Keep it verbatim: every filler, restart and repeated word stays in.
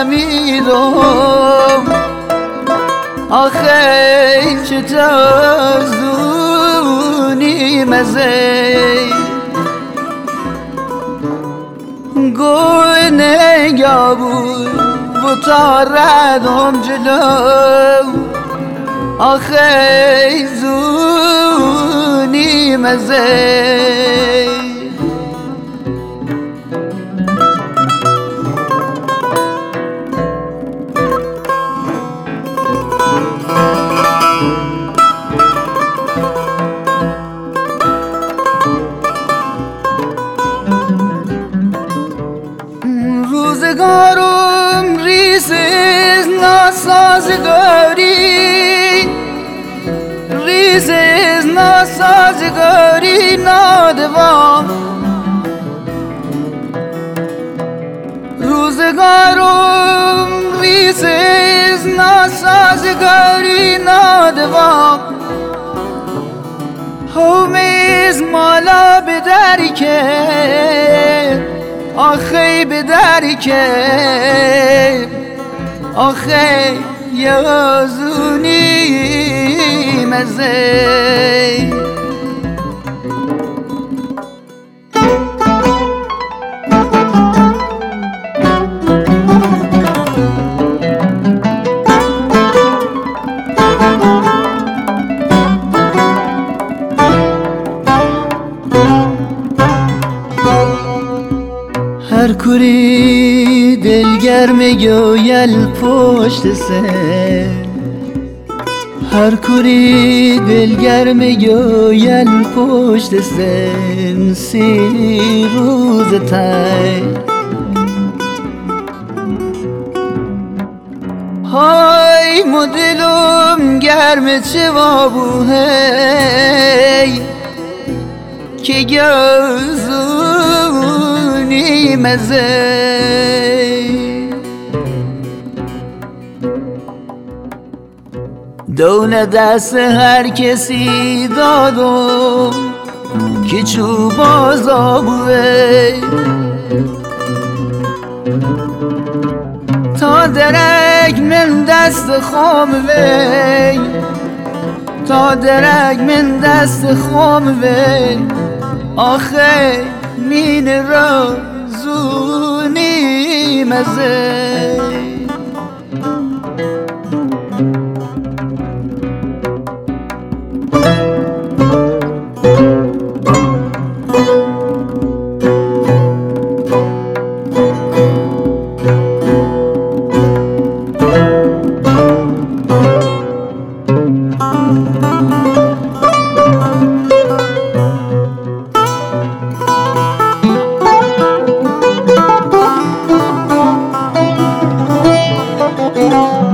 نمیرم آخه چه تازونی مزه گوه نگاه بود و تا ردم جلو آخه زونی مزه روزگارم ریزز ناسازگاری ریزز ناسازگاری نادوام روزگارم ریزز ناسازگاری نادوام همیز مالا به دری که آخه به دری که آخه یازونی مزه هر کوری دلگرم گویل پشت سر هر کوری دلگرم گویل پشت سر سی روز تای های مدلم گرم چه وابوهی که گازونی مزه دونه دست هر کسی دادم که چو بازا بوه تا درک من دست خام وی تا درک من دست خام وی آخه مین را زونی مزه Thank you.